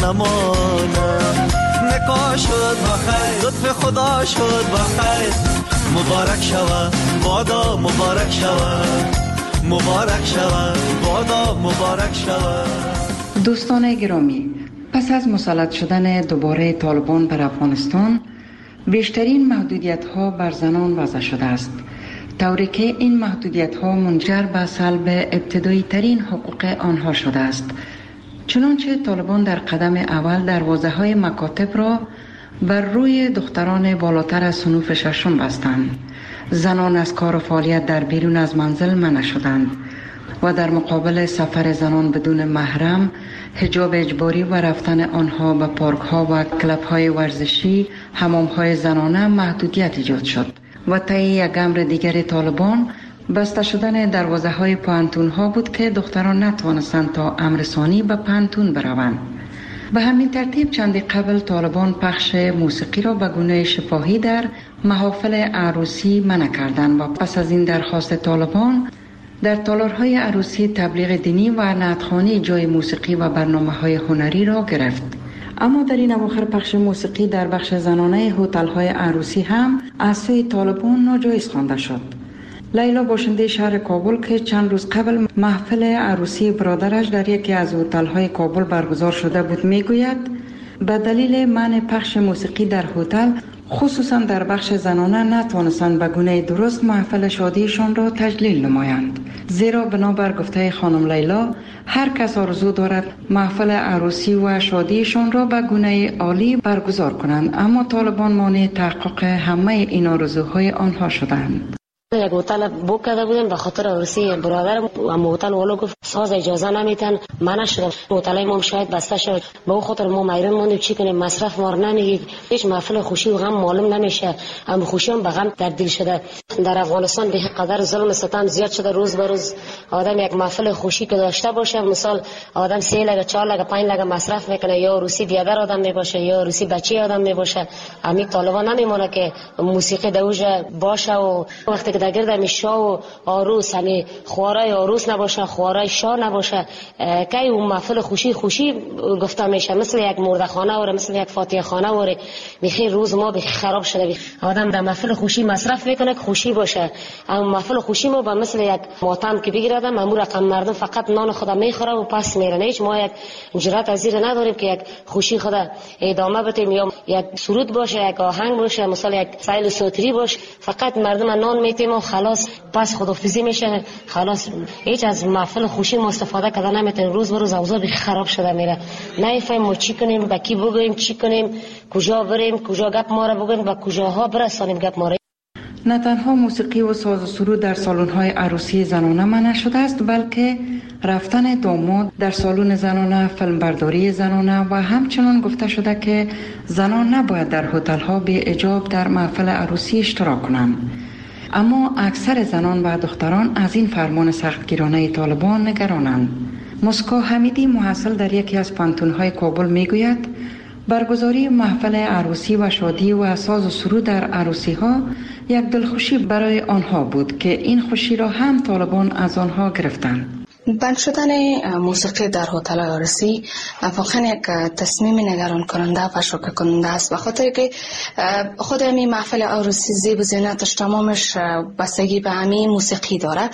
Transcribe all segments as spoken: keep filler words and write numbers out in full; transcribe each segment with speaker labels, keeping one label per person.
Speaker 1: نمانم. نکاح شد بخیر، لطف خدا شد بخیر. مبارک شود بادا مبارک شود، مبارک شود بادا مبارک شود.
Speaker 2: دوستان گرامی، پس از مسلط شدن دوباره طالبان بر افغانستان، بیشترین محدودیت ها بر زنان وضع شده است، طوری که این محدودیت ها منجر به سلب ابتدایی ترین حقوق آنها شده است. چنانچه طالبان در قدم اول دروازه های مکاتب را بر روی دختران بالاتر از صنوف ششم بستند. زنان از کار و فعالیت در بیرون از منزل منع شدند و در مقابل سفر زنان بدون محرم، حجاب اجباری و رفتن آنها به پارک ها و کلب های ورزشی، حمام های زنانه محدودیت ایجاد شد. و طی یک امر دیگر طالبان، بسته شدن دروازه های پانتون ها بود که دختران نتوانستند تا امر ثانی به پانتون بروند. به همین ترتیب چندی قبل طالبان پخش موسیقی را به گونه شفاهی در محافل عروسی منع کردند و پس از این درخواست طالبان در تالارهای عروسی تبلیغ دینی و نعتخوانی جای موسیقی و برنامه‌های هنری را گرفت. اما در این اواخر پخش موسیقی در بخش زنانه هتل‌های عروسی هم از سوی طالبان ناجایز خوانده شد. لیلا باشنده شهر کابل که چند روز قبل محفل عروسی برادرش در یکی از هتل‌های کابل برگزار شده بود میگوید به دلیل منع پخش موسیقی در هتل، خصوصا در بخش زنانه، نتوانستند به گونه درست محفل شادیشان را تجلیل نمایند. زیرا بنابر گفته خانم لیلا، هر کس آرزو دارد محفل عروسی و شادیشان را به گونه عالی برگزار کنند، اما طالبان مانع تحقق همه این آرزوهای آنها شدند.
Speaker 3: یک هتل بوک کرده بودیم به خاطر عروسی برادرم، اما هتل والا گفت ساز اجازه نمیتن، منع شد. هتل ما شاید بسته شد، به اون خاطر ما میرون موندیم چی کنیم، مصرف ما نمیگید، هیچ محفل خوشی و غم معلوم نمیشه، اما خوشی هم به غم تبدیل شده. در افغانستان به قدر ظلم و ستم زیاد شده، روز به روز آدم یک محفل خوشی که داشته باشه، مثال آدم سه لگه چهار لگه پنج لگه مصرف میکنه، یا عروسی بیادر آدم میباشه یا عروسی بچه آدم میباشه. همین طالبان نمیمونه که موسیقی دوجه باشه و وقتی که در گرد میشا و عروس همین خوارای عروس نباشه، خوارای شاه نباشه، که اون محفل خوشی خوشی گفته میشه، مثل یک مردخانه و مثل یک فاتحه خانه و میخی روز ما بخی خراب شده. آدم در محفل خوشی مصرف میکنه که خوشی باشه، اما محفل خوشی ما با مثل یک ماتم که بگیرد مامور رقم مردم فقط نان خدا میخوره و پس میره. هیچ ما یک جرأت از زیر نداریم که یک خوشی خدا ادامه بدیم، یا یک سرود باشه، یک آهنگ باشه، مثلا یک سایل صوتی باشه، فقط مردم نان میتیم و خلاص پس خدافیزی میشه، خلاص هیچ از محفل خوشی ما استفاده کردن نمیتونیم. روز به روز اوضاع بخی خراب شده میره، نمیفهمیم ما چی کنیم، با کی بگوییم، چی کنیم، کجا بریم، کجا گپ ما را بگوییم، با کجاها برسانیم گپ ما را.
Speaker 2: نه تنها موسیقی و ساز و سرود در سالن‌های عروسی زنانه منع شده است، بلکه رفتن داماد در سالن زنانه، فیلمبرداری زنانه و همچنان گفته شده که زنان نباید در هتل‌ها بی حجاب در محفل عروسی اشتراک کنند. اما اکثر زنان و دختران از این فرمان سختگیرانه طالبان نگرانند. مسکا حمیدی محصل در یکی از پانتون‌های کابل میگوید برگزاری محفل عروسی و شادی و ساز و سرود در عروسی ها یک دلخوشی برای آنها بود که این خوشی را هم طالبان از آنها گرفتند.
Speaker 4: بند شدن موسیقی در هتل عروسی واقعا یک تصمیم نگران کننده و شوکه کننده است، بخاطر که خود همین محفل عروسی زیب و زینتش تمامش بستگی به همین موسیقی داره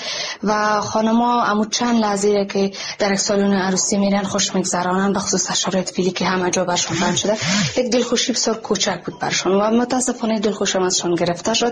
Speaker 4: و خانما همو چند لحظه که در یک سالن عروسی میرن خوش میگذرانن، به خصوص شرایط فعلی که همه جا برشون بند شده، یک دلخوشی بسیار کوچک بود برشون و متاسفانه دلخوشی ازشون گرفته شد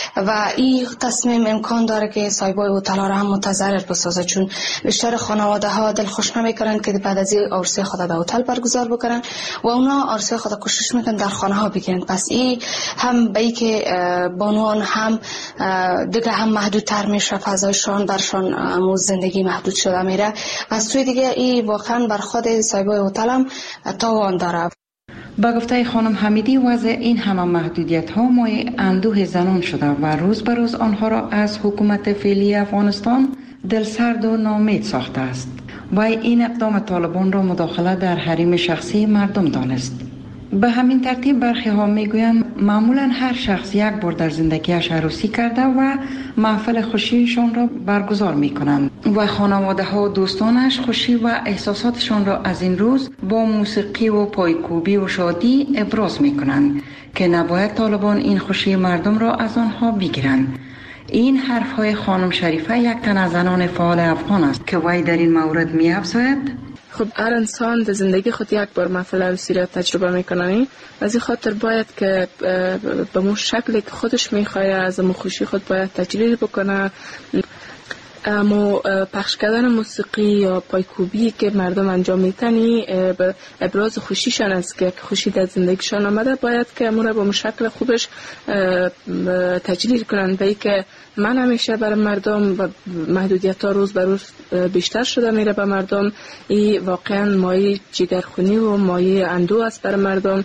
Speaker 4: و این تصمیم امکان داره که صاحبای هتل ها را هم متضرر بسازه، چون بیشتر خانواده ها دلخوش نمیکنن که بعد از این عروسی خود در هتل برگزار بکنن و اونا عروسی خود کوشش میکنن در خانه ها بگیرن. پس این هم به ای که بانوان هم دیگه هم محدودتر میشه، فضایشان برشان امو زندگی محدود شده میره و از سوی دیگه این واقعا بر خود صاحبای هتل هم تاوان داره.
Speaker 2: با گفته خانم حمیدی وضع این همه محدودیت ها مایه اندوه زنان شده و روز به روز آنها را از حکومت فعلی افغانستان دلسرد و ناامید ساخته است و این اقدام طالبان را مداخله در حریم شخصی مردم دانست. به همین ترتیب برخی ها میگویند معمولا هر شخص یک بار در زندگیش عروسی کرده و محفل خوشیشان را برگزار میکنند و خانواده ها و دوستانش خوشی و احساساتشان را از این روز با موسیقی و پایکوبی و شادی ابراز میکنند که نباید طالبان این خوشی مردم را از آنها بگیرند. این حرف های خانم شریفه یک تن از زنان فعال افغان است که وی در این مورد می افزاید:
Speaker 5: خب هر انسان در زندگی خود یک بار محفل عروسی را تجربه میکنه، از این خاطر باید که به مو شکلی که خودش میخواد از مو خوشی خود باید تجلیل بکنه. اما پخش کردن موسیقی یا پایکوبی که مردم انجام میتنی به ابراز خوشیشان است که خوشی در زندگیشان آمده، باید که امور را به شکل خوبش تجلیل کنند. به ای که من همیشه برای مردم و محدودیت ها روز به روز بیشتر شده میره به مردم، این واقعا مایه جگرخونی و مایه اندوه است برای مردم،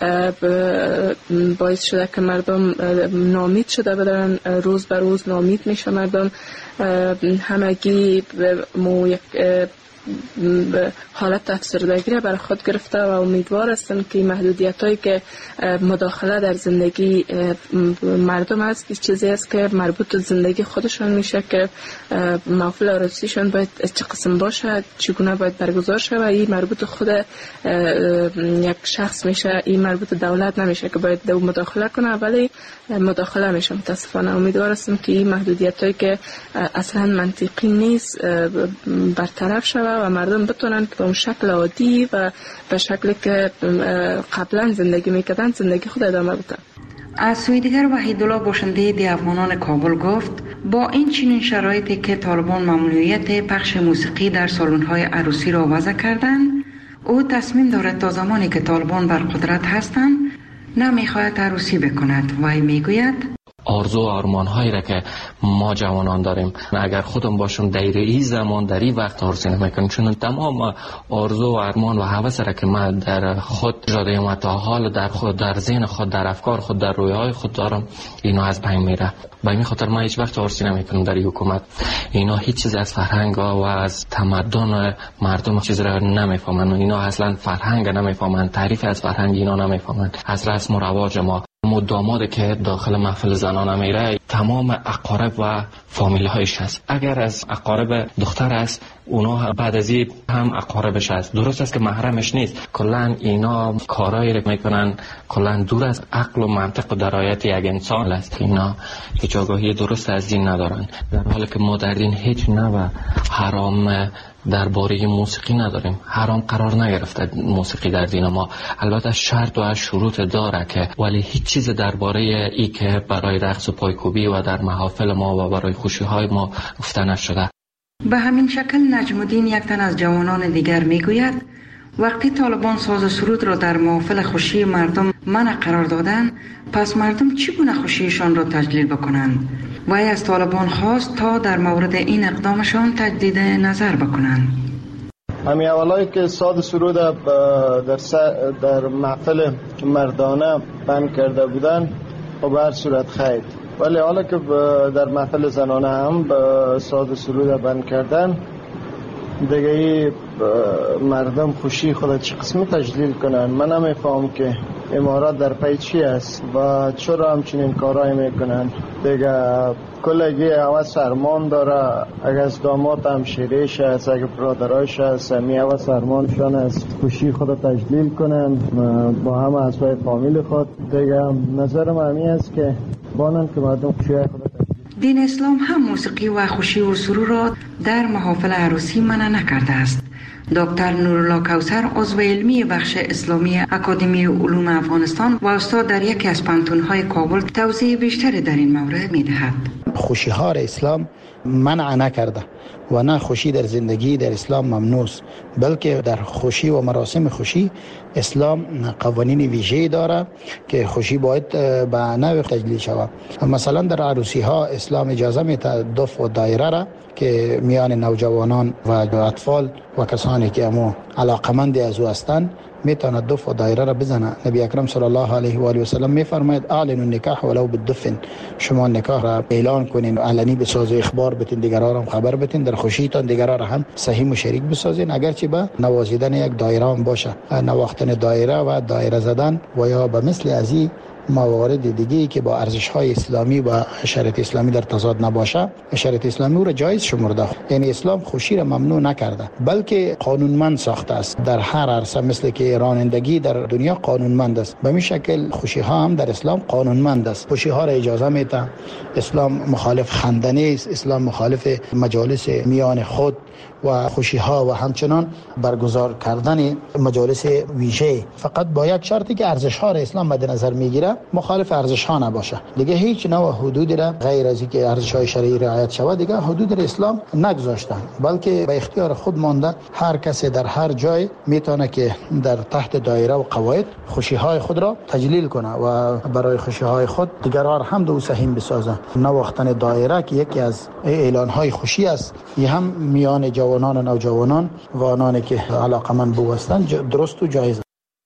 Speaker 5: باعث شده که مردم ناامید شده بدن، روز به روز ناامید میشه مردم. همگی مو یک حالت افسردگی را برای خود گرفته و امیدوار هستند که محدودیت هایی که مداخله در زندگی مردم است، این چیزی است که مربوط به زندگی خودشان میشه که محفل عروسیشان باید چه قسم باشه، چگونه باید برگزار شه و این مربوط خود یک شخص میشه، این مربوط دولت نمیشه که باید دو مداخله کنه، ولی مداخله میشه. متاسفانه امیدوار هستم که این محدودیت هایی که اصلا منطقی نیست برطرف شود و مردم بتونن که به اون شکل عادی و به شکلی که قبلا زندگی میکردن زندگی خود ادامه بدن.
Speaker 2: از سوی دیگر وحیدالله باشنده دی افغانان کابل گفت با این چنین شرایطی که طالبان ممنوعیت پخش موسیقی در سالن‌های عروسی را وضع کردند، او تصمیم دارد تا زمانی که طالبان بر قدرت هستند نمیخواهد عروسی بکند. وی میگوید
Speaker 6: آرزو و آرمان هایی را که ما جوانان داریم اگر خودم باشم در این زمان در این وقت عروسی نمیکنم، چون تمام آرزو و آرمان و هوس را که من در خود جاده و تا حال در خود در ذهن خود در افکار خود در رویاهای خود دارم، اینا از بین میره. به این خاطر من هیچ وقت عروسی نمیکنم در این حکومت. اینا هیچ چیز از فرهنگ و از تمدن مردم چیز را نمیفهمن، اینا اصلا فرهنگ نمیفهمن، تعریف از فرهنگ اینا نمیفهمن، از رسم و رواج ما. داماد که داخل محفل زنانه میره تمام اقارب و فامیل هایش هست. اگر از اقارب دختر است اونا بعد از این هم اقاربش هست. درست است که محرمش نیست. کلا اینا کارایی رو میکنن کلا دور از عقل و منطق و درایت یک انسان است. اینا هیچ آگاهی درست از دین ندارن، در حالی که ما در دین هیچ نوع حرام درباره موسیقی نداریم. حرام قرار نگرفته موسیقی در دین ما. البته شرط و شروط داره که، ولی هیچ چیز درباره ای که برای رقص و پایکوبی و در محافل ما و برای خوشی های ما گفته نشده.
Speaker 2: به همین شکل نجم الدین یک تن از جوانان دیگر میگوید وقتی طالبان ساز و سرود را در محافل خوشی مردم منع قرار دادند، پس مردم چگونه خوشیشان را تجلیل بکنند؟ وی از طالبان خواست تا در مورد این اقدامشان تجدید نظر بکنند.
Speaker 7: همین اولایی که ساز و سرود در, در محفل مردانه بند کرده بودن و به هر صورت خیر، ولی حالا که در محفل زنانه هم ساز و سرود بند کردن، دیگه ای مردم خوشی خود چه قسمی تجلیل کنن؟ من نمیفهم که امارات در پی چی است و چرا همچنین کارایی میکنن. دیگه کلگی حوث ارمان داره، اگر از داماد هم شیریش هست، اگر برادرایش هست، همی حوث ارمانشان است خوشی خود تجلیل کنن با همه اعضای فامیل خود. دیگه نظرم همی است که بانن که مردم خوشی خود تجلیل.
Speaker 2: دین اسلام هم موسیقی و خوشی و سرور را در محافل عروسی منع نکرده است. دکتر نورالله کوثر عضو علمی بخش اسلامی اکادمی علوم افغانستان و استاد در یکی از پانتون‌های کابل توضیح بیشتری در این مورد می‌دهد.
Speaker 8: خوشی ها را اسلام منع نکرده و نه خوشی در زندگی در اسلام ممنوع است، بلکه در خوشی و مراسم خوشی اسلام قوانین ویژه‌ای داره که خوشی باید به نوع تجلیل شود. مثلا در عروسی ها اسلام اجازه میده دف و دایره را که میان نوجوانان و اطفال و کسانی که امو علاقمند از او هستند میتونه دف و دایره را بزنه. نبی اکرم صلی الله علیه و آله و سلم میفرماید اعلنوا النکاح ولو بالدف، شما نکاح را اعلان کنین، علنی بساز و اخبار بتین، دیگران هم خبر بتین، در خوشیتان دیگران را هم سهیم و شریک بسازین، اگرچه به نوازیدن یک دایره هم باشه، نواختن دایره و دایره زدن و یا به مثل ازی موارد دیگه که با ارزش‌های اسلامی و شریعت اسلامی در تضاد نباشه، شریعت اسلامی او را جایز شمرده. یعنی اسلام خوشی را ممنوع نکرده بلکه قانونمند ساخته است. در هر عرصه مثل که رانندگی در دنیا قانونمند است، به این شکل خوشی ها هم در اسلام قانونمند است. خوشی ها را اجازه میده. اسلام مخالف خندنی است، اسلام مخالف مجالس میان خود و خوشی ها و همچنان برگزار کردن مجالس ویژه، فقط با یک شرطی که ارزش ها را اسلام مد نظر میگیره، مخالف ارزش ها نباشه. دیگه هیچ نوع حدودی را غیر از اینکه ارزش های شرعی رعایت شود دیگه حدود را اسلام نگذاشتن، بلکه به اختیار خود مانده. هر کسی در هر جای میتونه که در تحت دایره و قواعد خوشی های خود را تجلیل کنه و برای خوشی های خود دیگران هم دو سهیم بسازه. نواختن دایره که یکی از اعلان های خوشی است، این هم میان جوانان و نوجوانان و آنانی که علاقمند بو هستند درست و جایز.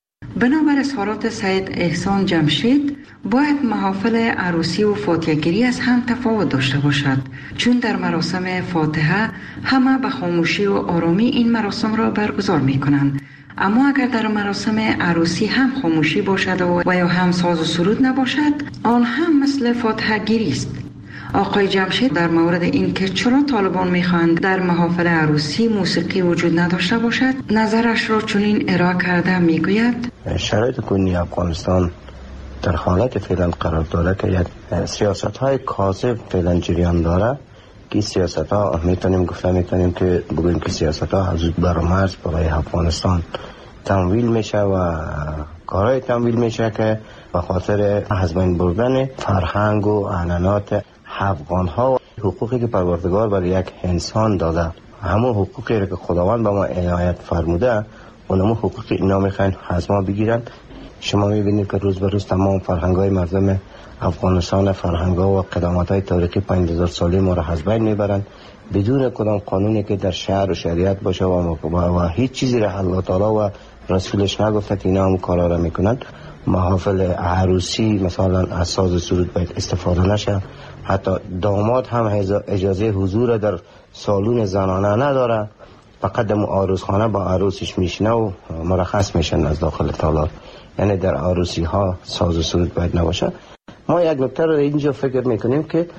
Speaker 2: بنابر اظهارات سید احسان جمشید، باید محافل عروسی و فاتحه‌گیری از هم تفاوت داشته باشد، چون در مراسم فاتحه همه به خاموشی و آرامی این مراسم را برگزار می کنند، اما اگر در مراسم عروسی هم خاموشی باشد و یا هم ساز و سرود نباشد، آن هم مثل فاتحه‌گیری است. آقای جمشید در مورد این که چرا طالبان میخواهند در محافل عروسی موسیقی وجود نداشته باشد نظرش را چنین ارائه کرده میگوید:
Speaker 9: شرایط کنونی افغانستان در حالت فعلا قرار داره که یک سیاست های کاذب فعلا جریان داره که سیاست ها میتونیم گفته میتونیم که بگوییم که سیاست ها از برامرز برای افغانستان تمویل میشه و کارهای تمویل میشه که به خاطر از بین بردن فرهنگ و عنعنات افغان ها و حقوقی که پروردگار برای یک انسان داده، همون حقوقی که خداوند به ما عنایت فرموده، اونم حقوق اینا میخواین از ما بگیرن. شما میبینید که روز به روز تمام فرهنگ های مردم افغانستان، فرهنگ ها و قدامت های تاریخی پنج هزار ساله ما را از بین میبرن بدون کدام قانونی که در شهر و شریعت باشه و, و هیچ چیزی را الله تعالی و رسولش نگفته اینا هم کارا را میکنن. محافل عروسی مثلا از ساز سرود باید استفاده نشه، حتی داماد هم اجازه حضور در سالون زنانه نداره، فقط در عروسخانه با عروسش میشنه و مرخص میشن از داخل تالار. یعنی در عروسی ها ساز و سرود باید نباشه. ما یک نکته رو اینجا فکر میکنیم که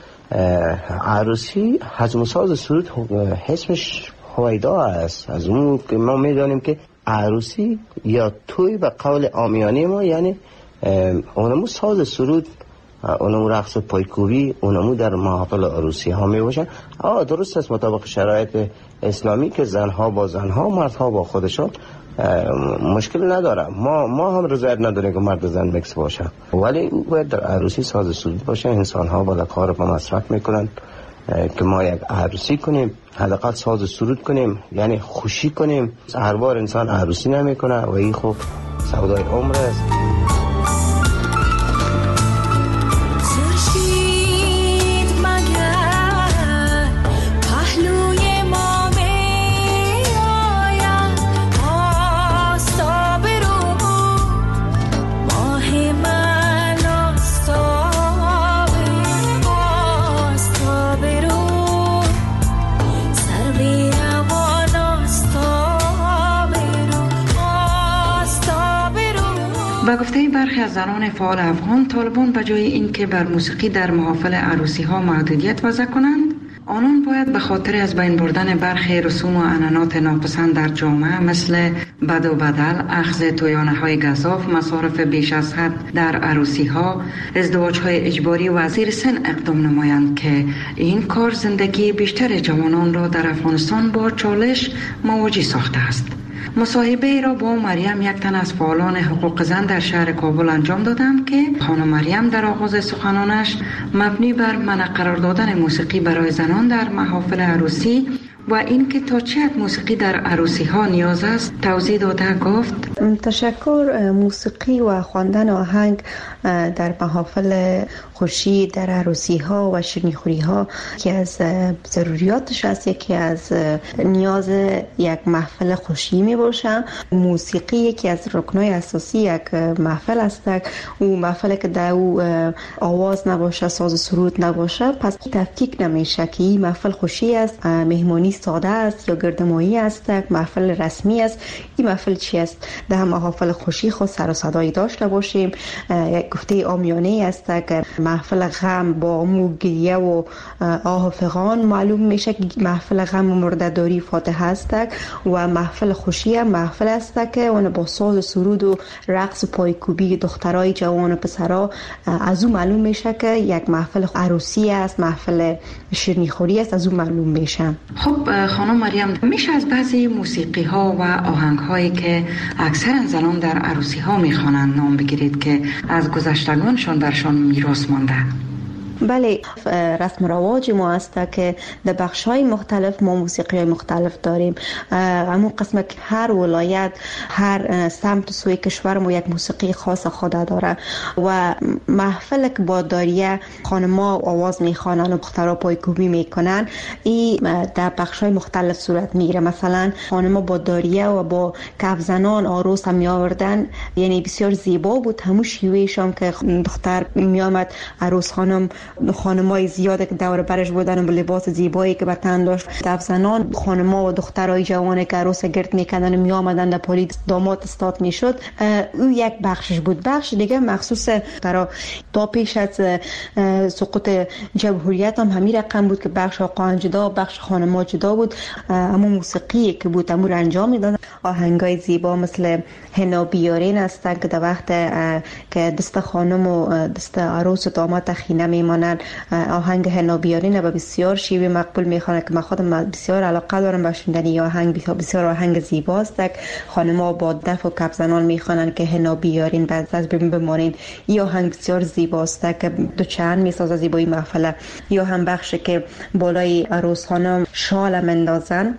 Speaker 9: عروسی حجم ساز سرود اسمش هویدا است. از اون که ما میدانیم که عروسی یا توی به قول عامیانه ما یعنی اونمو ساز سرود، اونمو رقص پایکوبی، اونمو در محافل عروسی ها می باشن. آه درست است مطابق شرایط اسلامی که زنها با زنها، مردها با خودشان مشکل نداره. ما ما هم رضایت نداریم که مرد زن مکس باشه، ولی باید در عروسی ساز سرود باشه. انسان ها بالا کار با مصرف میکنن که ما یک عروسی کنیم، حداقل ساز سرود کنیم، یعنی خوشی کنیم. هر بار انسان عروسی نمیکنه و این خوب سودای عمر است.
Speaker 2: با گفته برخی از زنان فعال افغان، طالبان به جای اینکه بر موسیقی در محافل عروسی ها محدودیت وضع کنند، آنان باید به خاطر از بین بردن برخی رسوم و عنعنات ناپسند در جامعه مثل بد و بدل، اخذ تویانه های گزاف، مصارف بیش از حد در عروسی ها، ازدواج های اجباری و زیر سن اقدام نمایند که این کار زندگی بیشتر جوانان را در افغانستان با چالش مواجه ساخته است. مصاحبه را با مریم، یک تن از فعالان حقوق زن در شهر کابل انجام دادم که خانم مریم در آغاز سخنانش مبنی بر منع قرار دادن موسیقی برای زنان در محافل عروسی و اینکه تا چه حد موسیقی در عروسی ها نیاز است توضیح داده گفت:
Speaker 10: تشکر. موسیقی و خواندن آهنگ در محافل خوشی، در عروسی ها و شیرینیخوری ها که از ضروریاتش است، یکی از نیاز یک محفل خوشی می باشه. موسیقی یکی از رکنای اساسی یک محفل است. او محفل که در او آواز نباشه، ساز و سرود نباشه، پس تفکیک نمیشه که این محفل خوشی است، مهمانی ساده است یا گردمایی است، محفل رسمی است؟ این محفل چی است؟ در محافل خوشی خود سر و صدایی داشته باشیم. یک گفته عامیانه است که محفل غم با موگیه و آه و فغان معلوم میشه که محفل غم و مرده‌داری فاتحه است و محفل خوشی محفل است که اون با ساز و سرود و رقص و پایکوبی دخترای جوان و پسرا از اون معلوم میشه که یک محفل عروسی است، محفل شیرینیخوری است، از اون معلوم میشه.
Speaker 2: خب خانم مریم، میشه از بعضی موسیقی ها و آهنگ هایی که اکثر زنان در عروسی ها میخوانند نام بگیرید که از گذشتگانشان برشان میراث مانده؟
Speaker 10: بله، رسم رواج ما است که در بخش‌های مختلف ما موسیقی مختلف داریم. همون قسم که هر ولایت، هر سمت سوی کشور ما یک موسیقی خاص خود داره و محفل که با داریه خانم‌ها آواز میخوانن و دخترها پایکوبی میکنن، این در بخش‌های مختلف صورت میگیره. مثلا خانم‌ها با داریه و با کف زنان عروس هم میآوردن، یعنی بسیار زیبا بود همون شیوهشون که دختر میآمد عروس خانم خانمای زیاده که دور برش بودن و با لباس زیبایی که به تن داشت. دف زنان خانما و دخترای جوان که عروس گرد میکردن و می آمدن در پالی داماد استاد میشد. او یک بخشش بود. بخش دیگه مخصوص برای تا پیش از سقوط جمهوریت هم همین رقم بود که بخش آقایان جدا، بخش خانما جدا بود. اما موسیقی که بود امور انجام میدادن. آهنگای زیبا مثل حنا بیارین هستن که در وقت که دست خانم و دست عروس و داماد خینه میمانن، آهنگ حنا بیارین به بسیار شیوه مقبول میخوانه که من خودم بسیار علاقه دارم به شنیدن آهنگ. بسیار آهنگ زیباست که خانم‌ها با دف و کف زنان میخوانن که حنا بیارین بعد از بمانین. این آهنگ بسیار زیباست که دو چند میسازه زیبایی محفل. یا هم بخشی که بالای عروس خانم شال مندازن،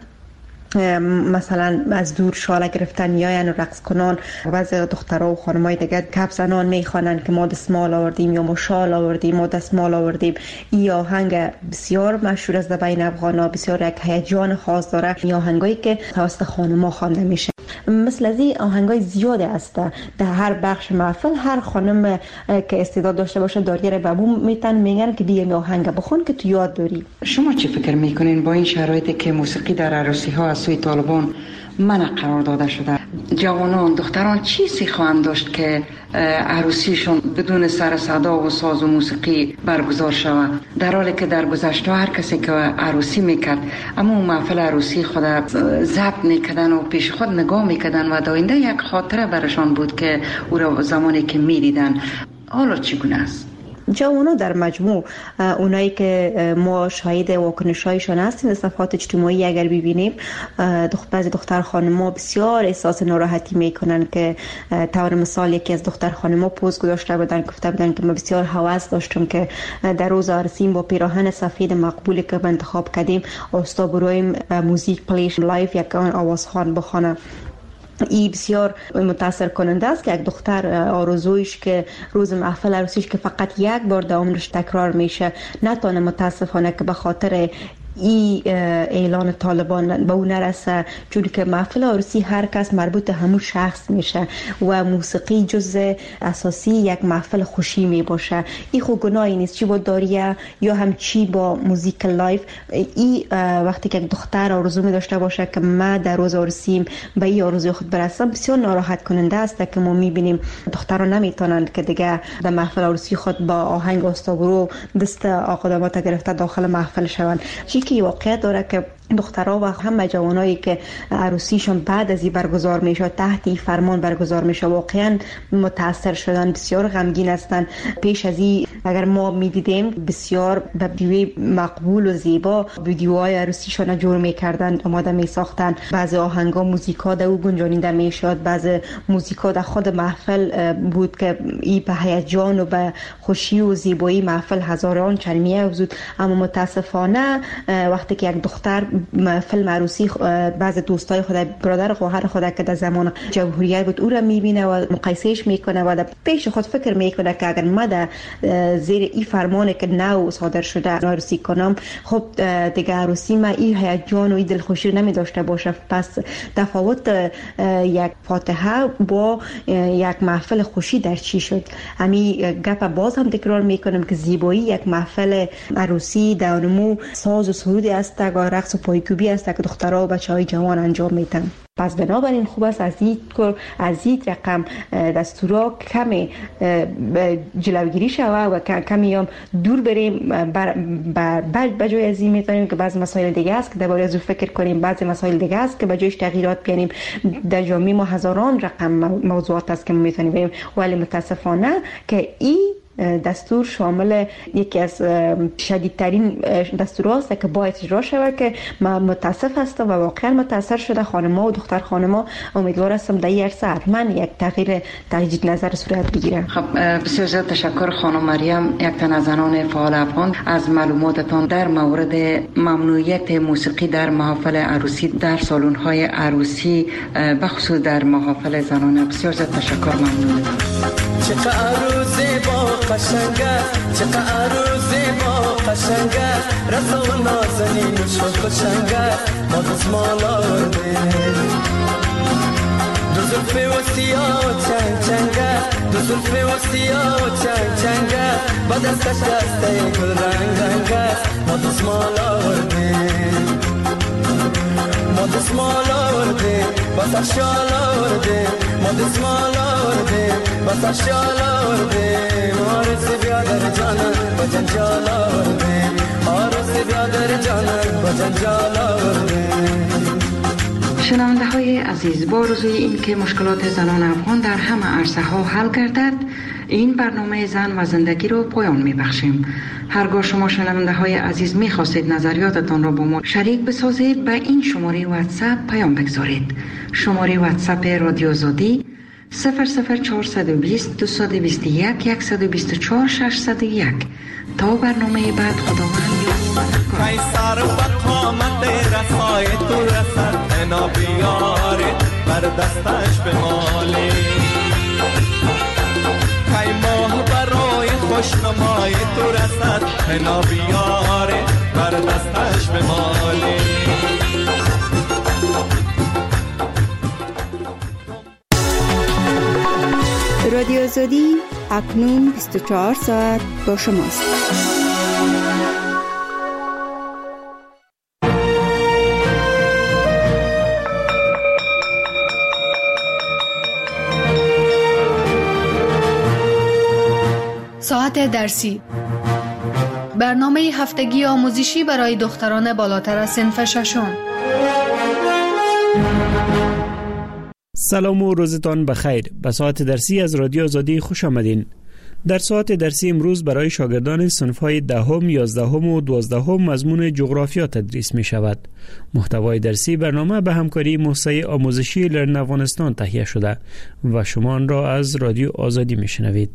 Speaker 10: مثلا از دور شاله گرفتن میاین و رقص کنان. بعضی دخترها و خانمای دیگه کف زنان میخوانن که ما دستمال آوردیم یا ما شال آوردیم، ما دستمال آوردیم. این آهنگ بسیار مشهور است در بین افغانا، بسیار یک هیجان خاص داره. این آهنگایی که توسط خانم‌ها خوانده میشه. مثل از این آهنگای زیاده است در هر بخش محفل. هر خانم که استعداد داشته باشه داریه رو بابون میتن میگن که بیا آهنگ بخون که تو یاد داری.
Speaker 2: شما چی فکر میکنین با این شرایطی که موسیقی در عروسی ها از سوی طالبان منع قرار داده شده؟ جوانان، دختران چیزی خواهند داشت که عروسیشون بدون سر صدا و ساز و موسیقی برگزار شود، در حالی که در گذشته هر کسی که عروسی میکرد اما محفل عروسی خود ضبط میکردن و پیش خود نگاه میکردن و داینده یک خاطره برشان بود که او را زمانی که میدیدن. حالا چگونه است؟
Speaker 10: جوانان در مجموع، اونایی که ما شاهد واکنش‌هایشان هستیم در صفحات اجتماعی اگر ببینیم، بعضی دختر خانم‌ها بسیار احساس ناراحتی میکنن که طور مثال یکی از دختر خانم‌ها پوز گذاشته بودن، گفته بودن که ما بسیار هوس داشتم که در روز عروسیم با پیراهن سفید مقبولی که انتخاب کردیم استا برویم موزیک پلیش لایف یک آوازخوان بخونه. این بسیار متاثر کننده است که یک دختر آرزویش که روز محفل عروسیش که فقط یک بار در عمرش تکرار میشه نتونه متاسفانه که به خاطر ای اعلان طالبان به اون نرسه، چون که محفل عروسی هر کس مربوط همون شخص میشه و موسیقی جزء اساسی یک محفل خوشی می باشه. این خو گناهی نیست، چی با داریه یا هم چی با موزیک لایف. این وقتی که دختر آرزو می داشته باشه که من در روز عروسیم به این آرزوی خود برسم، بسیار ناراحت کننده است که ما میبینیم دختران نمیتونند که دیگه در محفل عروسی خود با آهنگ استاورو دست آقا گرفته داخل محفل شوند. چی که واقعیت داره که دخترها و همه جوانایی که عروسیشون بعد از این برگزار میشه تحت این فرمان برگزار میشه واقعا متاثر شدن، بسیار غمگین هستن. پیش از این اگر ما میدیدیم بسیار به ویدیوی مقبول و زیبا ویدیوهای عروسیشون جور میکردن، آماده میساختن. بعضی آهنگا موزیکا در او گنجانیده میشد، بعضی موزیکا در خود محفل بود که این به هیجان و به خوشی و زیبایی محفل هزاران چرمیه افزود. اما متاسفانه وقتی که یک دختر فیلم عروسی بعض دوستای خود برادر خواهر خود که در زمان جمهوریت بود او را میبینه و مقایسهش میکنه و در پیش خود فکر میکنه که اگر من در زیر این فرمانی که نو صادر شده عروسی کنم، خب دیگه عروسی ما این هیجان و این دلخوشی نمی داشته باشه. پس تفاوت یک فاتحه با یک محفل خوشی در چی شد؟ همین گپ باز هم تکرار میکنم که زیبایی یک محفل عروسی در نمو ساز و سرودی است و رقص و پایکوبی است که دخترها و بچهای جوان انجام میدن. پس بنابراین خوب است از این از این رقم دستورا کمی جلوگیری شوه و کمی هم دور بریم. بر بعد بجای از این میتونیم که بعض مسائل دیگه است که درباره از فکر کنیم، بعض مسائل دیگه است که بجایش تغییرات بیاریم. در جامعه ما هزاران رقم موضوعات است که ما میتونیم بریم، ولی متاسفانه که این دستور شامل یکی از شدیدترین دستوراست که باید اجرا شود که من متاسف هستم و واقعا متاثر شده خانم‌ها و دختر خانم‌ها. امیدوار هستم در این عرصه حتما یک تغییر تجدید نظر صورت بگیره.
Speaker 2: خب بسیار زیاد تشکر خانم مریم، یک تن از زنان فعال افغان، از معلوماتتان در مورد ممنوعیت موسیقی در محافل عروسی در سالن‌های عروسی بخصوص در محافل زنانه. بسیار زیاد تشکر، ممنون.
Speaker 1: چقدر عروسی با قشنگه، چقدر عروسی با قشنگه، رسا و نازنین و شد قشنگه، ما دزمال آورده دو زلفه و سیاه چنگ چنگه، دو زلفه و سیاه چنگ چنگه، با دستش دسته گل رنگ رنگه، ما دزمال آورده ما دزمال آورده با سرشال آورده، ما دزمال آورده با سرشال آورده، آرزی بیادر جانم با جنجال آورده، آرزی بیادر جانم با جنجال آورده.
Speaker 2: شنونده های عزیز، با آرزوی این که مشکلات زنان افغان در همه عرصه ها حل گردد، این برنامه زن و زندگی رو پایان می بخشیم. هرگاه شما شنونده های عزیز می خواستید نظریاتتان را با ما شریک بسازید، به این شماره واتساپ پیام بگذارید. شماره واتساپ رادیو آزادی صفر صفر چهارصد و بیست دویست و بیست و یک صد و بیست و چهار ششصد و یک. تا برنامه بعد، خداوند یار.
Speaker 1: قیصر و قامت رسای تو رسد، انا بیاره بر دستش به مالی، کی ماه برای خوشنمای تو رسد، انا بیاره بر دستش به مالی.
Speaker 11: رادیو آزادی اکنون بیست و چهار ساعت با شماست.
Speaker 12: ساعت درسی، برنامه هفتگی آموزشی برای دختران بالاتر از صنف ششم.
Speaker 13: سلام و روزتان بخیر. به ساعت درسی از رادیو آزادی خوش آمدین. در ساعت درسی امروز برای شاگردان صنف‌های دهم، یازدهم و دوازدهم مضمون جغرافیا تدریس می شود. محتوای درسی برنامه به همکاری موسسه آموزشی لرن افغانستان تهیه شده و شما آن را از رادیو آزادی می شنوید.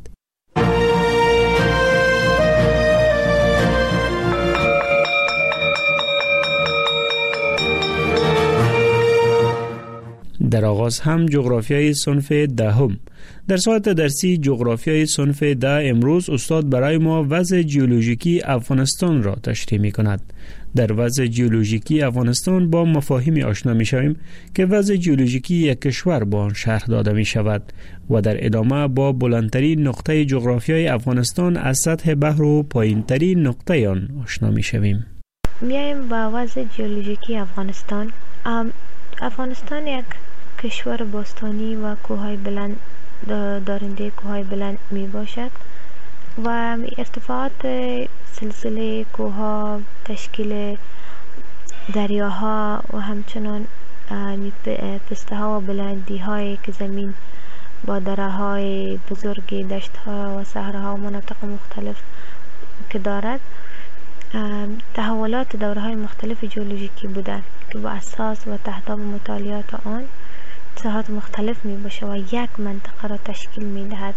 Speaker 13: در آغاز هم جغرافیای صنف دهم. در ساعت درسی جغرافیای صنف ده امروز استاد برای ما وضع جیولوژیکی افغانستان را تشریح می کند. در وضع جیولوژیکی افغانستان با مفاهیمی آشنا می شویم که وضع جیولوژیکی یک کشور با آن شرح داده می شود و در ادامه با بلندترین نقطه جغرافیای افغانستان از سطح بحر و پایینترین نقطه آن آشنا می شویم.
Speaker 14: میایم با وضع جیولوژیکی افغانستان. افغانستان یک کشور باستانی و کوههای بلند دارنده کوههای بلند می باشد و ارتفاعات سلسله کوهها، تشکیل دریاها و همچنان پسته ها و بلندی هایی که زمین با دره های بزرگ، دشت ها و صحراها و مناطق مختلف که دارد، تحولات دوره های مختلف جیولوژیکی بودند که با اساس و تحت مطالعات آن ساحات مختلف می باشه و یک منطقه را تشکیل می دهد.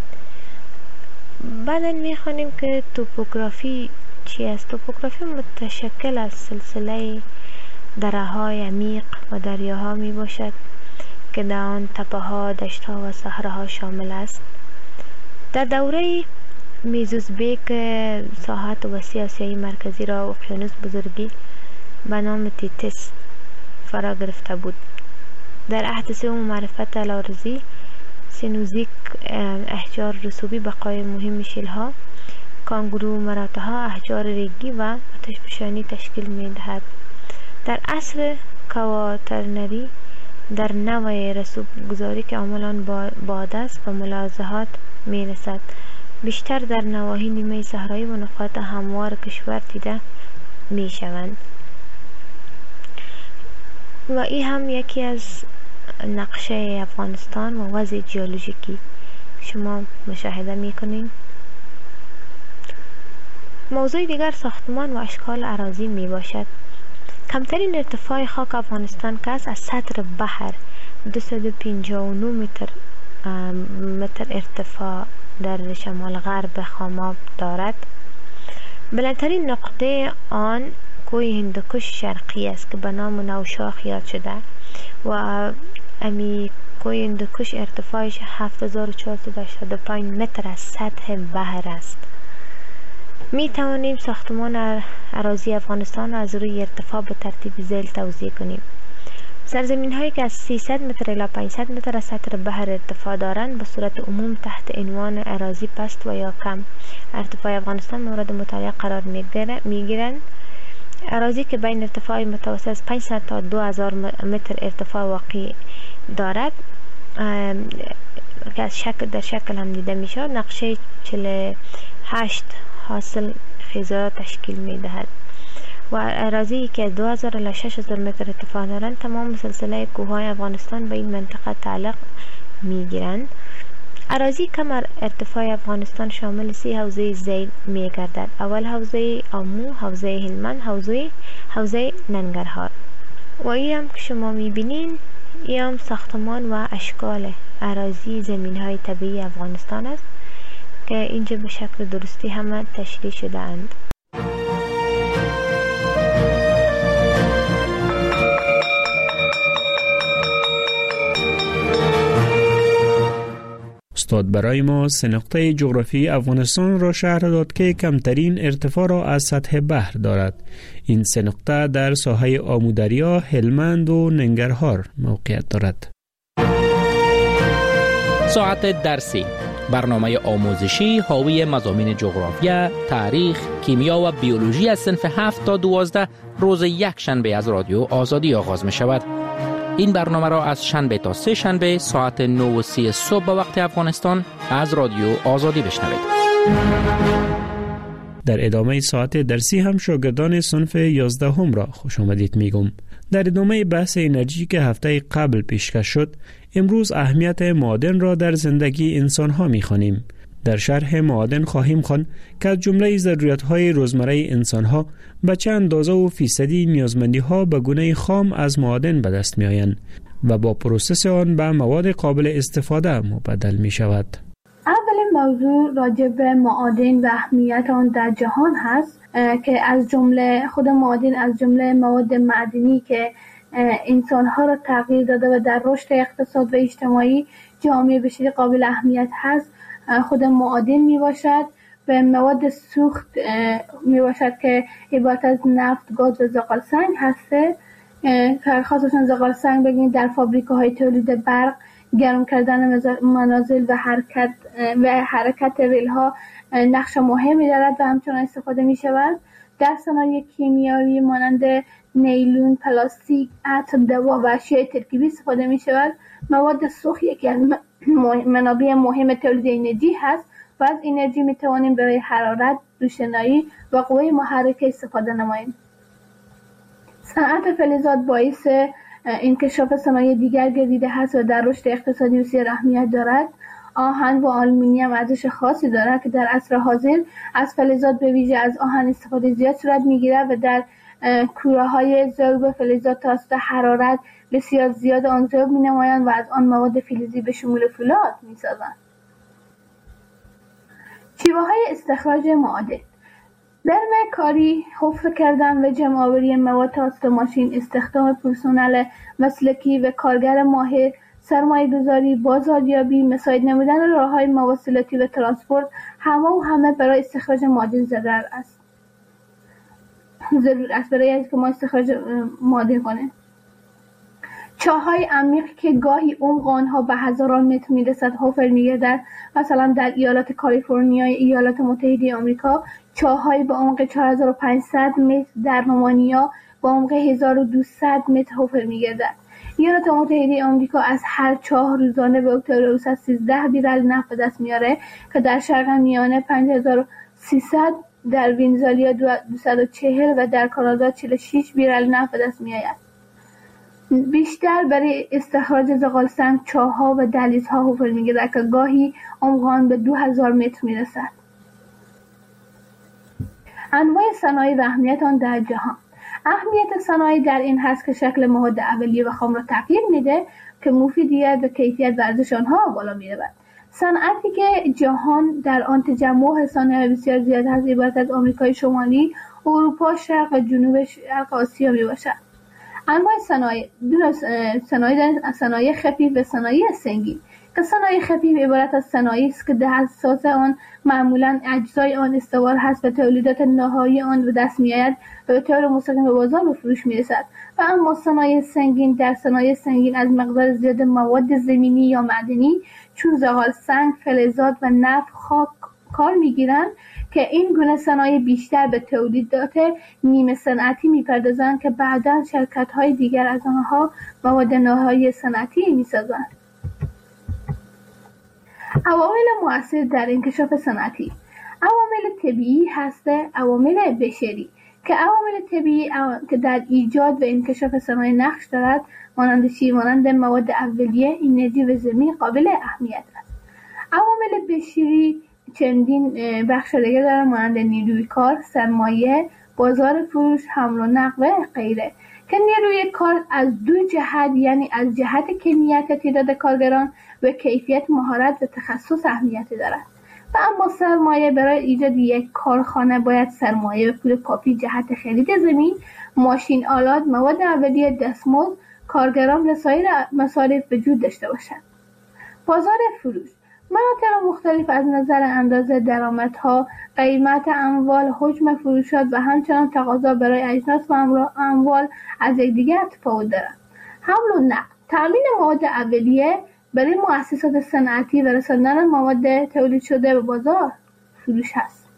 Speaker 14: بعدا می خوانیم که توپوگرافی چی است؟ توپوگرافی متشکل از سلسله دره های عمیق و دریاها می باشد که در آن تپه ها، دشت ها و صحراها شامل است. در دوره میزوز بیک ساحت وسیع آسیای مرکزی را اقیانوس بزرگی به نام تیتس فرا گرفته بود. در عهد سوم معرفت الارزی سینوزیک احجار رسوبی بقای مهم شیلها، کانگرو مراتها، احجار ریگی و آتش فشانی تشکیل می دهد. در عصر کواترنری در نوع رسوب گذاری که عملان باد است و ملاحظات می رسد، بیشتر در نواحی نیمه صحرایی و نقاط هموار کشور دیده می شوند. و این هم یکی از نقشه افغانستان و وضع جیولوژیکی شما مشاهده می کنین. موضوع دیگر ساختمان و اشکال اراضی می باشد. کمترین ارتفاع خاک افغانستان که از سطح بحر دویست و پنجاه و نه متر متر ارتفاع در شمال غرب خاماب دارد. بلندترین نقطه آن کوه هندوکش شرقی است که به نام نوشاخ یاد شده و امی کوه هندوکش ارتفاعش هفت هزار و چهارصد و هشتاد و پنج متر از سطح بحر است. می توانیم ساختمان اراضی افغانستان از روی ارتفاع به ترتیب ذیل توضیح کنیم. سرزمین هایی که از سیصد متر الی پانصد متر از سطح بحر ارتفاع دارند به صورت عموم تحت عنوان اراضی پست و یا کم ارتفاع افغانستان مورد مطالعه قرار می گیرند. اراضی که بین ارتفاع متوسط از پانصد تا دو هزار متر ارتفاع واقع دارد که از شکل در شکل هم دیده می شود، نقشه چهل و هشت حاصل خیزرات تشکیل می دهد و اراضی که از دو هزار الی شش هزار متر ارتفاع دارند تمام سلسله کوههای افغانستان به این منطقه تعلق می گیرند. اراضی کم ارتفاع افغانستان شامل سی حوزه ذیل می گردد. اول حوزه آمو، حوزه هلمند، حوزه حوزه ننگرهار. و این هم که شما می بینین این هم ساختمان و اشکال اراضی زمین های طبیعی افغانستان است که اینجا به شکل درستی همه تشریح شده اند.
Speaker 13: استاد برای ما سه نقطه جغرافی افغانستان را شرح داد که کمترین ارتفاع را از سطح بحر دارد. این سه نقطه در ساحه آمودریا، هلمند و ننگرهار موقعیت دارد.
Speaker 15: ساعت درسی، برنامه آموزشی حاوی مضامین جغرافیا، تاریخ، کیمیا و بیولوژی از صنف هفت تا دوازده روز یک شنبه از رادیو آزادی آغاز می شود. این برنامه را از شنبه تا سه شنبه ساعت نه و سی صبح به وقت افغانستان از رادیو آزادی بشنوید.
Speaker 13: در ادامه ساعت درسی هم شاگردان صنف یازده هم را خوش آمدید میگم. در ادامه بحث انرژی که هفته قبل پیشکش شد، امروز اهمیت معادن را در زندگی انسان ها می خوانیم. در شرح معادن خواهیم خوان که از جمله ضرورت‌های روزمره انسان‌ها به چه اندازه و فیصدی نیازمندی‌ها به گونه خام از معادن به دست می‌آیند و با پروسس آن به مواد قابل استفاده مبدل می‌شود.
Speaker 16: اولین موضوع راجع به معادن و اهمیت آن در جهان هست که از جمله خود معادن از جمله مواد معدنی که انسان‌ها را تغییر داده و در رشد اقتصاد و اجتماعی جامعه بشری قابل اهمیت هست خود معادن می باشد. به مواد سوخت می باشد که عبارت از نفت، گاز و زغال سنگ هسته که خاصشان زغال سنگ بگیم در فابریکه‌های تولید برق، گرم کردن منازل و حرکت و حرکت ریل‌ها نقش مهمی دارد و همچنان استفاده می شود. در صنایع کیمیایی مانند نیلون، پلاستیک، عطر، دوا و اشیاء ترکیبی استفاده می شود. مواد سوخت یکی از منابع مهم تولید انرژی هست و از انرژی می توانیم برای حرارت، روشنایی و قوه محرکه استفاده نماییم. صنعت فلزات باعث انکشاف صنایع دیگر گردیده هست و در رشد اقتصادی بسیار اهمیت دارد. آهن و آلومینیوم ارزش خاصی دارد که در عصر حاضر از فلزات به ویژه از آهن استفاده زیاد صورت می‌گیرد و در کوره‌های ذوب فلزات توسط حرارت بسیار زیاد آن ذوب می‌نمایند و از آن مواد فلزی به شمول فولاد می‌سازند. شیوه‌های استخراج معادن: برمه کاری، حفر کردن و جمع‌آوری مواد توسط ماشین، استخدام پرسنل مسلکی و کارگر ماهر، سرمایه گذاری، بازاریابی، مساعد نمودن راه‌های مواصلاتی و ترانسپورت همه و همه برای استخراج معادن ضرر است. ضرور است برای اینکه ما استخراج معادن کنیم. چاه‌های عمیق که گاهی عمق آنها به هزاران متر میرسد حفر می‌گردد. مثلا در ایالات کالیفرنیا، ایالات متحده آمریکا، چاه‌های به عمق چهار هزار و پانصد متر، در رومانیا به عمق هزار و دویست متر حفر می‌گردد. ایالات متحده آمریکا از هر چاه روزانه به طور سیزده بیرل نفت به دست میاره که در شرق میانه پنج هزار و سیصد، در ونزوئلا دویست و چهل و در کانادا چهل و شش بیرل نفت به دست میآید. بیشتر برای استخراج زغال سنگ چاه‌ها و دهلیزها حفر می‌گردد که گاهی عمق آن به دو هزار متر میرسد. انواع صنایع و اهمیت آن در جهان. اهمیت صنایع در این هست که شکل مواد اولیه و خام را تغییر میده که مفیدیت و کیفیت و ارزش آنها بالا میرود. صنعتی که جهان در آن تجمع صنایع بسیار زیاد هست عبارت از آمریکای شمالی، اروپا، شرق و جنوب شرق آسیا میباشد. انواع صنایع: دو صنایع صنایع خفیف و صنایع سنگین. که صنایع خفیف عبارت از صنایعی است که در اساس آن معمولاً اجزای آن استوار هست و تولیدات نهایی آن به دست میآید و به طور مستقیم به بازار به فروش میرسد. و اما صنایع سنگین، در صنایع سنگین از مقدار زیاد مواد زمینی یا معدنی چون زغال سنگ، فلزات و نفت خاک کار میگیرند که این گونه صنایع بیشتر به تولیدات نیمه صنعتی میپردازند که بعداً شرکت‌های دیگر از آنها مواد نهایی صنعتی میسازند. عوامل مؤثر در انکشاف صنعتی: عوامل طبیعی هست، عوامل بشری. که عوامل طبیعی که در ایجاد و انکشاف صنایع نقش دارد مانند چی؟ مانند مواد اولیه، انرژی و زمین قابل اهمیت است. عوامل بشری چندین بخش دیگر دارند مانند نیروی کار، سرمایه، بازار فروش، حمل و نقل و غیره. که نیروی کار از دو جهت، یعنی از جهت کمیت تعداد کارگران و کیفیت، مهارت و تخصص اهمیت دارد. و اما سرمایه: برای ایجاد یک کارخانه باید سرمایه و پول کافی جهت خرید زمین، ماشین آلات، مواد اولیه، دستمزد، کارگران و سایر مصارف وجود داشته باشد. بازار فروش: مناطق مختلف از نظر اندازه درآمدها، قیمت اموال، حجم فروشات و همچنان تقاضا برای اجناس و اموال از یکدیگر تفاوت دارند. حمل و نقل: تامین مواد اولیه برای مؤسسات صنعتی و رساندن مواد تولید شده به بازار فروش است.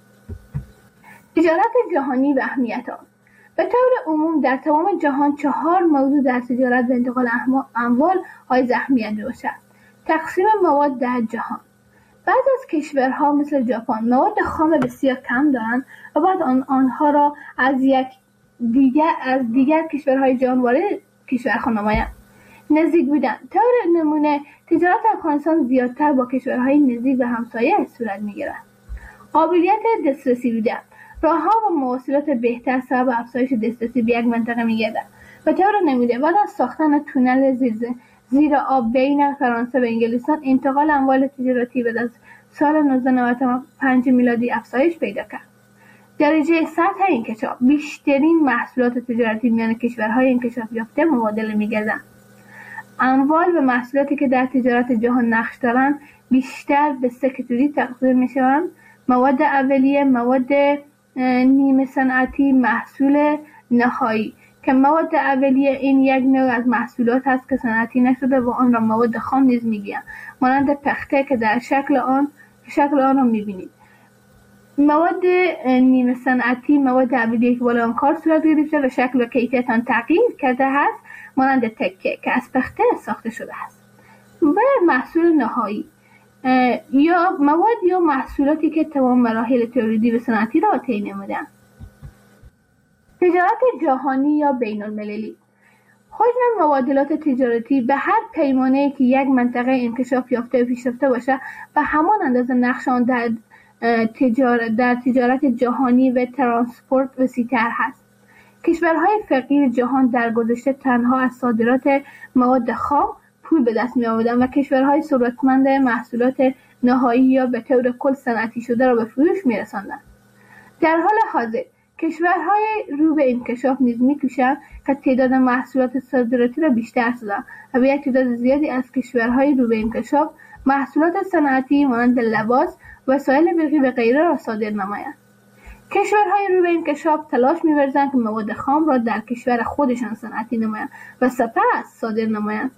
Speaker 16: تجارت جهانی و اهمیت آن: به طور عموم در تمام جهان چهار موضوع در تجارت و انتقال اموال حائز اهمیت میباشد. تقسیم مواد در جهان: بعض از کشورها مثل ژاپن مواد خام بسیار کم دارند و بعد آن آنها را از یک دیگر از دیگر کشورهای جهان وارد کشورها نمایند. نزدیک بودن: طور نمونه تجارت افغانستان زیادتر با کشورهای نزدیک و همسایه صورت می‌گیرد. قابلیت دسترسی بودن: راه‌ها و مواصلات بهتر سبب افزایش دسترسی به یک منطقه می‌گردد. به طور نمونه بعد از ساختن تونل زیر زیر آب بین فرانسه و انگلستان انتقال اموال تجارتی بعد از سال نوزده صد و نود و پنج میلادی افزایش پیدا کرد. درجه سطح انکشاف: بیشترین محصولات تجارتی میان کشورهای انکشاف یافته مبادله می‌گردند. اموال و محصولاتی که در تجارت جهان نقش دارند بیشتر به سه کاتگوری تقسیم می‌شوند: مواد اولیه، مواد نیمه صنعتی، محصول نهایی. که مواد اولیه این یک نوع از محصولات است که صنعتی نشده و آن را مواد خام نیز می‌گویند، مانند پخته که در شکل آن شکل آن را می‌بینید. مواد نیمه صنعتی مواد اولیه که بالا آن کار صورت گرفته و شکل و کیفیت آن تغییر کرده است، مانند تکه که از پخته ساخته شده است. و محصول نهایی یا مواد یا محصولاتی که تمام مراحل تولیدی و صنعتی را طی نموده‌اند. تجارت جهانی یا بین المللی: حجم مبادلات تجارتی به هر پیمانه‌ای که یک منطقه انکشاف یافته و پیشرفته باشد و همان اندازه نقش آن در تجارت در تجارت جهانی و ترانسپورت وسیع‌تر هست. کشورهای فقیر جهان در گذشته تنها از صادرات مواد خام پول به دست می‌آوردند و کشورهای ثروتمند محصولات نهایی یا به طور کل صنعتی شده را به فروش می‌رساندند. در حال حاضر کشورهای رو به انکشاف نیز می‌کوشند که تعداد محصولات صادراتی را بیشتر سازند و به یک تعداد زیادی از کشورهای رو به انکشاف محصولات صنعتی مانند لباس، وسایل برقی و غیره را صادر نمایند. کشورهای رو به انکشاف تلاش می‌ورزند که مواد خام را در کشور خودشان صنعتی نمایند و سپس صادر نمایند.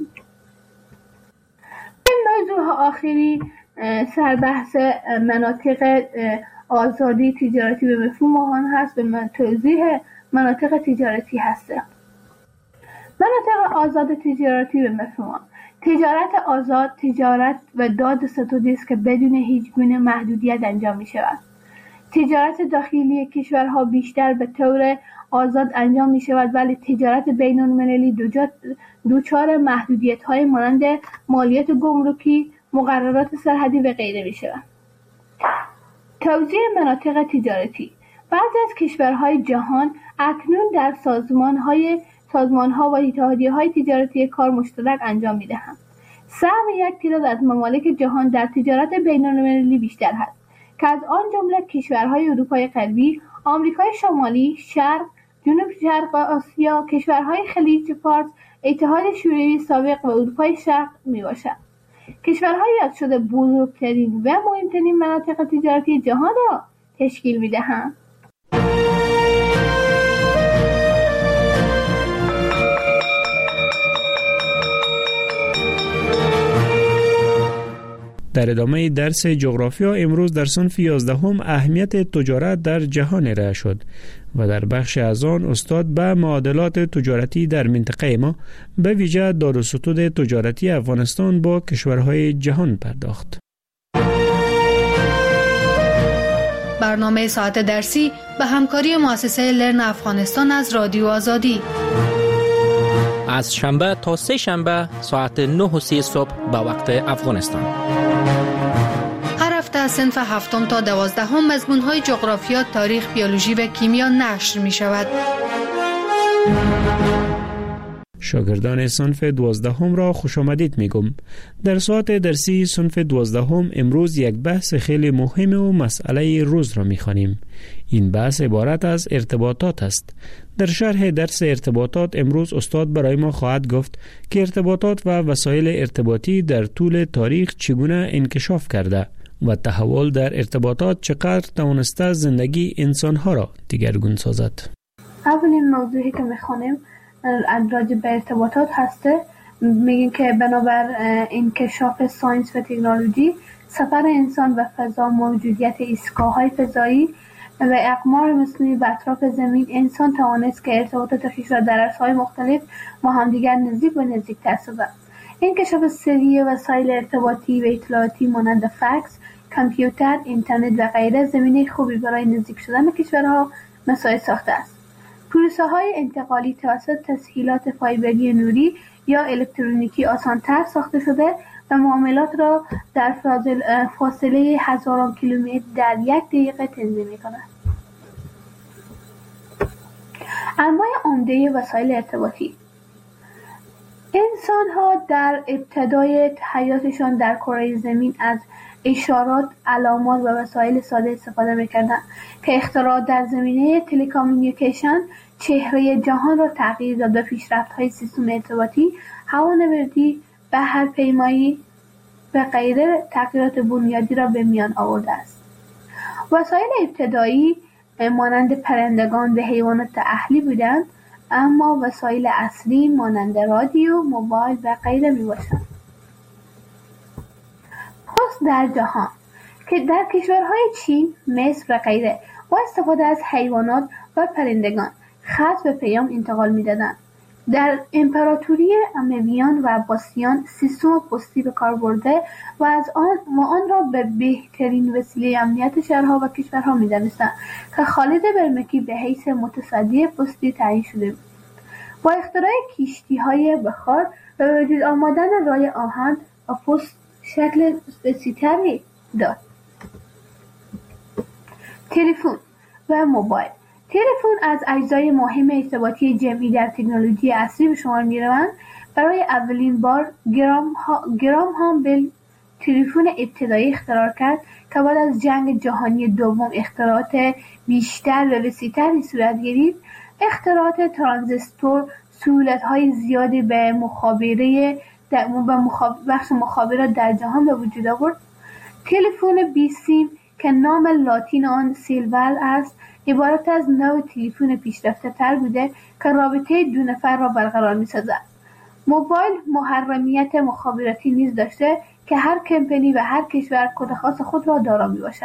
Speaker 16: این موضوع آخری سربحث مناطق آزادی تجارتی به مفهوم آن هست به توضیح مناطق تجارتی هست. مناطق آزاد تجارتی به مفهوم تجارت آزاد تجارت و داد ستودی است که بدون هیچ گونه محدودیت انجام می شود. تجارت داخلی کشورها بیشتر به طور آزاد انجام می شود ولی تجارت بین المللی دوچار محدودیت های مانند مالیات گمرکی، مقررات سرحدی و غیره می شود. توزیع مناطق تجارتی بعضی از کشورهای جهان اکنون در سازمان‌های سازمان‌ها و اتحادیه‌های تجارتی کار مشترک انجام می‌دهند. سهم یک تعداد از ممالک جهان در تجارت بین‌المللی بیشتر است که از آن جمله کشورهای اروپای غربی، آمریکای شمالی، شرق، جنوب شرق آسیا، کشورهای خلیج فارس، اتحاد شوروی سابق و اروپای شرق میباشد. کشورهای یاد شده بزرگترین و مهمترین مناطق تجارتی جهان را تشکیل می‌دهند.
Speaker 13: در ادامه درس جغرافیا امروز در صنف یازدهم اهمیت تجارت در جهان ارائه شد و در بخش از آن استاد به معادلات تجارتی در منطقه ما به ویژه داد و ستد تجارتی افغانستان با کشورهای جهان پرداخت.
Speaker 12: برنامه ساعت درسی به همکاری مؤسسه لرن افغانستان از رادیو آزادی
Speaker 15: از شنبه تا سه شنبه ساعت نه و سی صبح به وقت افغانستان.
Speaker 12: هر هفته از صنف هفتم تا دوازدهم مضمون‌های جغرافیا، تاریخ، بیولوژی و کیمیا نشر می شود.
Speaker 13: شاگردان صنف دوازدهم را خوش آمدید میگم. در ساعت درسی صنف دوازدهم امروز یک بحث خیلی مهم و مسئله روز را میخوانیم. این بحث عبارت از ارتباطات است. در شرح درس ارتباطات امروز استاد برای ما خواهد گفت که ارتباطات و وسایل ارتباطی در طول تاریخ چگونه انکشاف کرده و تحول در ارتباطات چقدر توانسته زندگی انسانها را دیگرگون سازد.
Speaker 16: اولین موضوعی که میخوانیم راجع به ارتباطات هسته. میگیم که بنابر انکشاف ساینس و تکنولوژی سفر انسان و فضا، موجودیت ایستگاه‌های فضایی و اقمار مصنوعی به اطراف زمین، انسان توانست که ارتباطات خویش را در عرصه‌های مختلف با همدیگر نزدیک و نزدیک‌تر سازد. انکشاف سری وسایل ارتباطی و اطلاعاتی مانند فکس، کامپیوتر، اینترنت و غیره زمینه خوبی برای نزدیک شدن کشورها مساعد ساخته است. پروسه‌های انتقالی توسط تسهیلات فایبری نوری یا الکترونیکی آسان‌تر ساخته شده و معاملات را در فاصله هزاران کیلومتر در یک دقیقه تنظیم می‌کند. انواع عمده وسایل ارتباطی. انسان‌ها در ابتدای حیاتشان در کره زمین از اشارات، علامات و وسایل ساده استفاده می‌کردند که اختراع در زمینه تلکامیونیکیشن چهره جهان را تغییر داد و پیشرفت‌های سیستم ارتباطی، هوانوردی، بحرپیمایی و غیره تغییرات بنیادی را به میان آورده است. وسایل ابتدایی مانند پرندگان و حیوانات اهلی بودند، اما وسایل اصلی مانند رادیو، موبایل و غیره میباشند. پست در جهان که در کشورهای چین، مصر و غیره با استفاده از حیوانات و پرندگان خط و پیام انتقال میدادند. در امپراتوری امویان و عباسیان سیستم پستی به کار برده و از آن و آن را به بهترین وسیله امنیت شهرها و کشورها می‌دانستند که خالد برمکی به حیث متصدی پستی تعیین شده بود. با اختراع کشتی‌های بخار و وجود آمدن رای آهن و پست شکل بسیطری داد. تلفن و موبایل. تلفن از اجزای مهم ارتباطی جمعی در تکنولوژی عصری به شمار می‌روند. برای اولین بار گرام ها، گرام هام بل تلفن ابتدایی اختراع کرد که بعد از جنگ جهانی دوم اختراعات بیشتر و وسیع‌تری صورت گرفت. اختراعات ترانزیستور سهولت‌های زیادی به مخابره در بخش مخابرات در جهان به وجود آورد. تلفن بی سیم که نام لاتین آن سیلول است، عبارت از نوع تلفن پیشرفته تر بوده که رابطه دو نفر را برقرار می سازد. موبایل محرمیت مخابراتی نیز داشته که هر کمپانی و هر کشور کد خاص خود را دارا می باشد.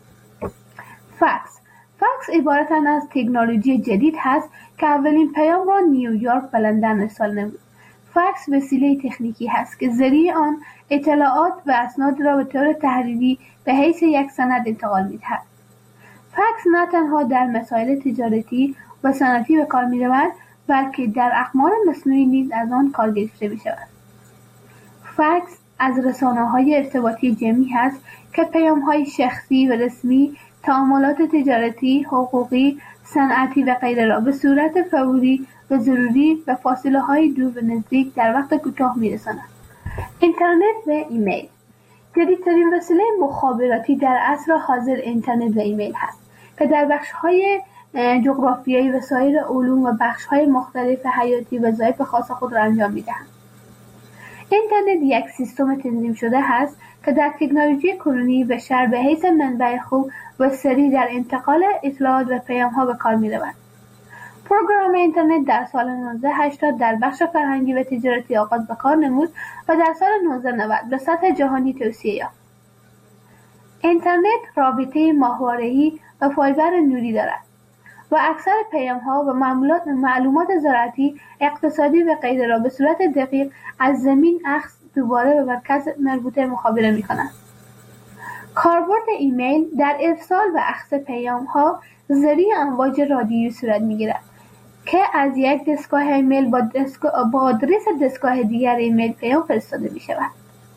Speaker 16: فکس فکس عبارت از تکنولوژی جدید هست که اولین پیام را نیویورک و لندن ارسال نمود. فکس وسیله تکنیکی هست که ذریعه آن اطلاعات و اسناد را به طور تحریری به حیث یک سند انتقال می‌دهد. فکس نه تنها در مسائل تجارتی و صنعتی به کار می‌رود، بلکه در اقمار مصنوعی نیز از آن کار گرفته می‌شود. فکس از رسانه‌های ارتباطی جمعی هست که پیام‌های شخصی و رسمی، تعاملات تجارتی، حقوقی، صنعتی و غیره را به صورت فوری و ضروری و فاصله‌های دور و نزدیک در وقت کوتاه می‌رساند. اینترنت و ایمیل جدیدترین وسیله مخابراتی در عصر حاضر اینترنت و ایمیل هست که در بخش‌های جغرافیایی و سایر علوم و بخش‌های مختلف حیاتی وظایف خاص خود را انجام می‌دهند. اینترنت یک سیستم تنظیم شده است که در تکنولوژی کنونی بشر به حیث منبع خوب و سریع در انتقال اطلاعات و پیام‌ها به کار می‌رود. پروگرام اینترنت در سال نوزده هشتاد در بخش فرهنگی و تجارتی آغاز به کار نمود و در سال نوزده نود به سطح جهانی توسعه یافت. اینترنت رابطه ماهواره‌ای و فایبر نوری دارد و اکثر پیام‌ها و معلومات زراعتی، اقتصادی و غیره را به صورت دقیق از زمین اخذ دوباره به مرکز مربوطه مخابره می‌کند. کاربرد ایمیل در ارسال و اخذ پیام‌ها ذریعه امواج رادیویی صورت می‌گیرد که از یک دستگاه ایمیل با, دستگاه با آدرس دستگاه دیگر ایمیل پیام فرستاده می‌شود.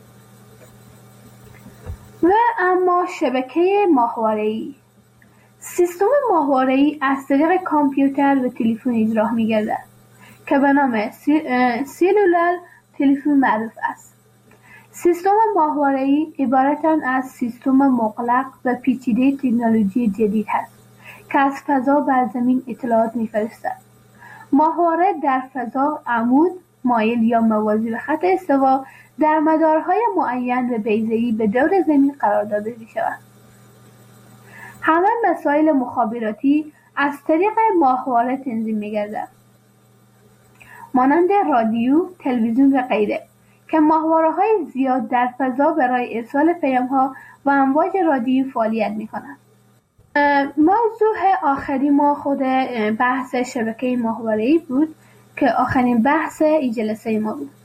Speaker 16: و اما شبکه ماهواره‌ای سیستم ماهواره‌ای از طریق کامپیوتر و تلفن اجرا می‌گردد که به نام سلولار تلفن معروف است. سیستم ماهواره‌ای عبارت از سیستم مغلق و پیچیده تکنولوژی جدید است که از فضا بر زمین اطلاعات می‌فرستد. ماهواره در فضا عمود مایل یا موازی به خط استوا در مدارهای معین و بیضه‌ای به دور زمین قرار داده می‌شود. همه مسائل مخابراتی از طریق ماهواره تنظیم می‌گردد، مانند رادیو، تلویزیون و غیره که ماهواره‌های زیاد در فضا برای ارسال پیام‌ها و امواج رادیویی فعالیت می‌کنند. موضوع آخری ما خود بحث شبکه ماهواره‌ای بود که آخرین بحث این جلسه ما بود.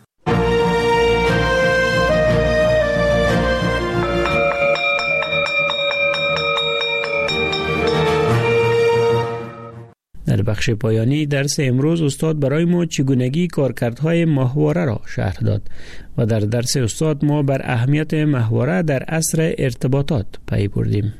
Speaker 13: در بخش پایانی درس امروز استاد برای ما چگونگی کارکردهای ماهواره را شرح داد و در درس استاد ما بر اهمیت ماهواره در عصر ارتباطات پی بردیم.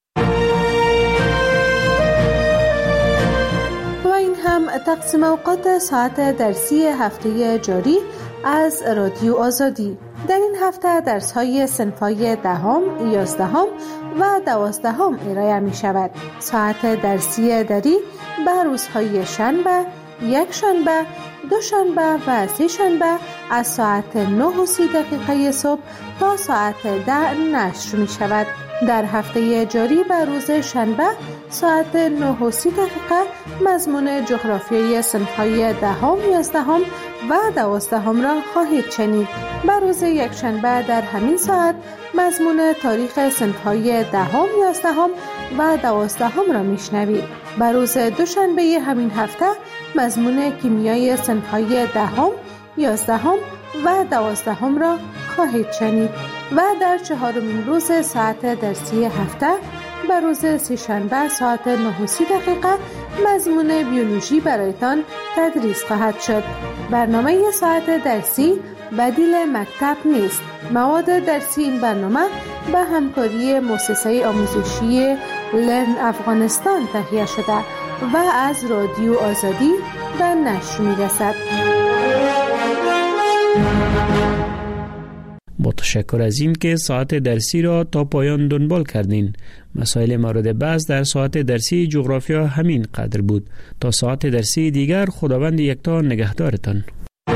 Speaker 17: و این هم تقسیم اوقات ساعت درسی هفته جاری از رادیو آزادی. در این هفته درس‌های صنف‌های دهم، یازدهم و دوازدهم ارائه می شود. ساعت درسی دری به روزهای شنبه، یک شنبه، دو شنبه و سه شنبه از ساعت نه و سی دقیقه صبح تا ساعت ده نشر می شود. در هفته جاری به روز شنبه ساعت نه و سی دقیقه مضمون جغرافیای صنف‌های دهم، یازدهم و دوازدهم را خواهید شنید. به روز یک شنبه در همین ساعت مضمون تاریخ صنف‌های دهم، یازدهم و دوازدهم را میشنوید. به روز دوشنبه همین هفته مضمون کیمیای صنف‌های دهم، یازدهم و دوازدهم را خواهید شنید و در چهارمین روز ساعت درسی هفته به روز سه‌شنبه ساعت نه و سی دقیقه مضمون بیولوژی برایتان تدریس خواهد شد. برنامه ساعت درسی بدیل مکتب نیست. مواد درسی این برنامه به همکاری مؤسسه آموزشی لرن افغانستان تهیه شده و از رادیو آزادی به نشر می‌رسد.
Speaker 13: با تشکر از این که ساعت درسی را تا پایان دنبال کردین. مسائل مورد بحث در ساعت درسی جغرافیا همین قدر بود. تا ساعت درسی دیگر خداوند یکتا نگهدارتان.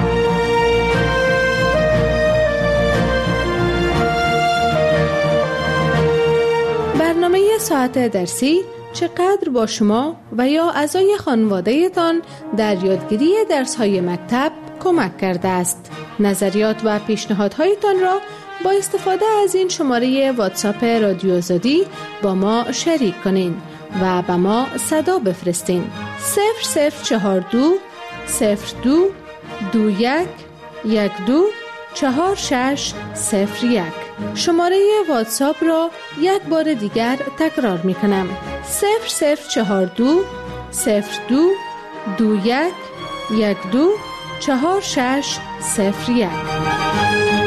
Speaker 17: برنامه ساعت درسی چقدر با شما و یا اعضای خانواده تان در یادگیری درس‌های مکتب کمک کرده است. نظریات و پیشنهادهایتان را با استفاده از این شماره واتساپ رادیو آزادی با ما شریک کنین و به ما صدا بفرستین. صفر صفر چهار دو صفر دو دو یک یک دو چهار شش صفر یک. شماره واتساپ را یک بار دیگر تکرار می کنم. صفر صفر چهار دو صفر دو دو یک یک دو چهار شش صفر یک.